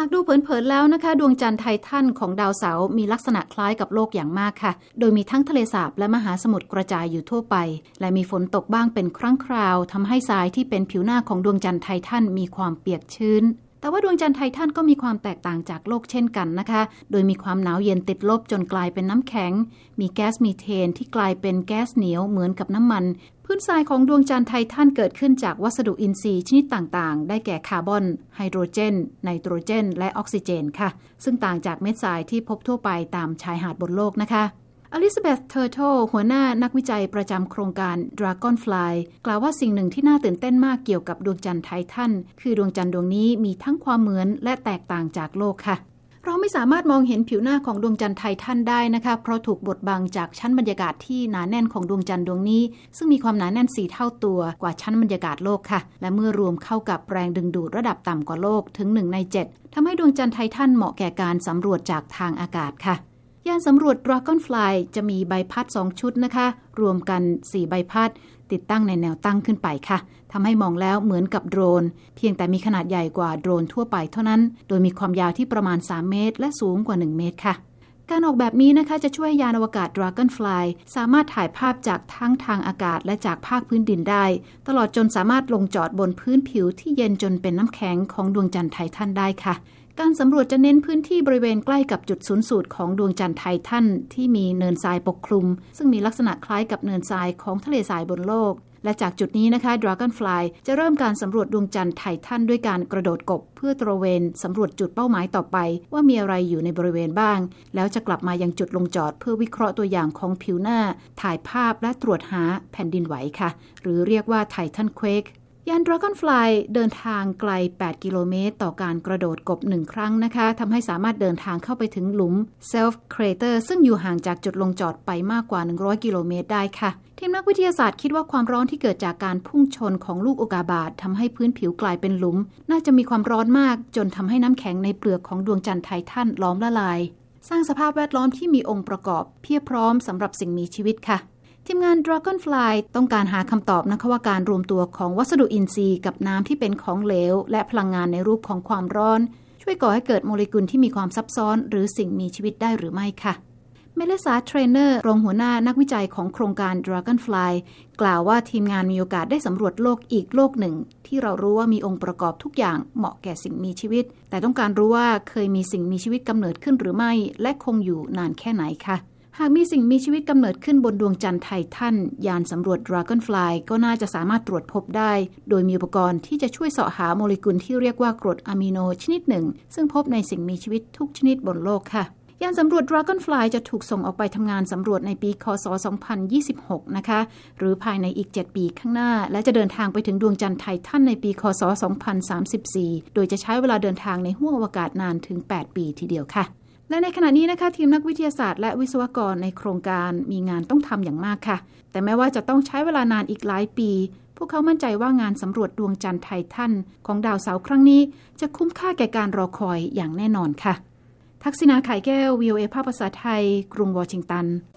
ากดูเผินๆแล้วนะคะดวงจันทร์ไททันของดาวเสาร์มีลักษณะคล้ายกับโลกอย่างมากค่ะโดยมีทั้งทะเลสาบและมหาสมุทรกระจายอยู่ทั่วไปและมีฝนตกบ้างเป็นครั้งคราวทำให้ทรายที่เป็นผิวหน้าของดวงจันทร์ไททันมีความเปียกชื้นแต่ว่าดวงจันทร์ไททันก็มีความแตกต่างจากโลกเช่นกันนะคะโดยมีความหนาวเย็นติดลบจนกลายเป็นน้ำแข็งมีแก๊สมีเทนที่กลายเป็นแก๊สเหนียวเหมือนกับน้ำมันพื้นทรายของดวงจันทร์ไททันเกิดขึ้นจากวัสดุอินทรีย์ชนิดต่างๆได้แก่คาร์บอนไฮโดรเจนไนโตรเจนและออกซิเจนค่ะซึ่งต่างจากเม็ดทรายที่พบทั่วไปตามชายหาดบนโลกนะคะอลิซาเบธ เทอร์โทหัวหน้านักวิจัยประจำโครงการ Dragonfly กล่าวว่าสิ่งหนึ่งที่น่าตื่นเต้นมากเกี่ยวกับดวงจันทร์ไททันคือดวงจันทร์ดวงนี้มีทั้งความเหมือนและแตกต่างจากโลกค่ะเราไม่สามารถมองเห็นผิวหน้าของดวงจันทร์ไททันได้นะคะเพราะถูกบดบังจากชั้นบรรยากาศที่หนาแน่นของดวงจันทร์ดวงนี้ซึ่งมีความหนาแน่น4เท่าตัวกว่าชั้นบรรยากาศโลกค่ะและเมื่อรวมเข้ากับแรงดึงดูดระดับต่ำกว่าโลกถึง1 ใน 7ทำให้ดวงจันทร์ไททันเหมาะแก่การสำรวจจากทางอากาศค่ะยานสำรวจ Dragonfly จะมีใบพัด2ชุดนะคะรวมกัน4ใบพัดติดตั้งในแนวตั้งขึ้นไปค่ะทำให้มองแล้วเหมือนกับโดรนเพียงแต่มีขนาดใหญ่กว่าโดรนทั่วไปเท่านั้นโดยมีความยาวที่ประมาณ3เมตรและสูงกว่า1เมตรค่ะการออกแบบนี้นะคะจะช่วยยานอวกาศ Dragonfly สามารถถ่ายภาพจากทั้งทางอากาศและจากภาคพื้นดินได้ตลอดจนสามารถลงจอดบนพื้นผิวที่เย็นจนเป็นน้ำแข็งของดวงจันทร์ไททันได้ค่ะการสำรวจจะเน้นพื้นที่บริเวณใกล้กับจุดศูนย์สูตรของดวงจันทร์ไททันที่มีเนินทรายปกคลุมซึ่งมีลักษณะคล้ายกับเนินทรายของทะเลทรายบนโลกและจากจุดนี้นะคะ Dragonfly จะเริ่มการสำรวจดวงจันทร์ไททันด้วยการกระโดดกบเพื่อตระเวนสำรวจจุดเป้าหมายต่อไปว่ามีอะไรอยู่ในบริเวณบ้างแล้วจะกลับมายังจุดลงจอดเพื่อวิเคราะห์ตัวอย่างของผิวหน้าถ่ายภาพและตรวจหาแผ่นดินไหวค่ะหรือเรียกว่า Titan Quakeยาน Dragonfly เดินทางไกล8 กิโลเมตรต่อการกระโดดกบ1ครั้งนะคะทำให้สามารถเดินทางเข้าไปถึงหลุม Self Crater ซึ่งอยู่ห่างจากจุดลงจอดไปมากกว่า100 กิโลเมตรได้ค่ะทีมนักวิทยาศาสตร์คิดว่าความร้อนที่เกิดจากการพุ่งชนของลูกอุกกาบาตทำให้พื้นผิวกลายเป็นหลุมน่าจะมีความร้อนมากจนทำให้น้ำแข็งในเปลือกของดวงจันทร์ไททันล้อมละลายสร้างสภาพแวดล้อมที่มีองค์ประกอบเพียบพร้อมสำหรับสิ่งมีชีวิตค่ะทีมงาน Dragonfly ต้องการหาคำตอบนะคะว่าการรวมตัวของวัสดุอินทรีย์กับน้ำที่เป็นของเหลวและพลังงานในรูปของความร้อนช่วยก่อให้เกิดโมเลกุลที่มีความซับซ้อนหรือสิ่งมีชีวิตได้หรือไม่ค่ะเมเลซา เทรนเนอร์รองหัวหน้านักวิจัยของโครงการ Dragonfly กล่าวว่าทีมงานมีโอกาสได้สำรวจโลกอีกโลกหนึ่งที่เรารู้ว่ามีองค์ประกอบทุกอย่างเหมาะแก่สิ่งมีชีวิตแต่ต้องการรู้ว่าเคยมีสิ่งมีชีวิตกำเนิดขึ้นหรือไม่และคงอยู่นานแค่ไหนค่ะหากมีสิ่งมีชีวิตกำเนิดขึ้นบนดวงจันทร์ไททันยานสำรวจ Dragonfly ก็น่าจะสามารถตรวจพบได้โดยมีอุปกรณ์ที่จะช่วยเสาะหาโมเลกุลที่เรียกว่ากรดอะมิโนชนิดหนึ่งซึ่งพบในสิ่งมีชีวิตทุกชนิดบนโลกค่ะยานสำรวจ Dragonfly จะถูกส่งออกไปทำงานสำรวจในปีค.ศ. 2026 นะคะหรือภายในอีก7 ปีข้างหน้าและจะเดินทางไปถึงดวงจันทร์ไททันในปีค.ศ. 2034 โดยจะใช้เวลาเดินทางในห้วงอวกาศนานถึง8 ปีทีเดียวค่ะและในขณะนี้นะคะทีมนักวิทยาศาสตร์และวิศวกรในโครงการมีงานต้องทำอย่างมากค่ะแต่แม้ว่าจะต้องใช้เวลานานอีกหลายปีพวกเขามั่นใจว่างานสำรวจดวงจันทร์ไททันของดาวเสาร์ครั้งนี้จะคุ้มค่าแก่การรอคอยอย่างแน่นอนค่ะทักษิณา ไข่แก้ว VOA ภาคภาษาไทยกรุงวอชิงตัน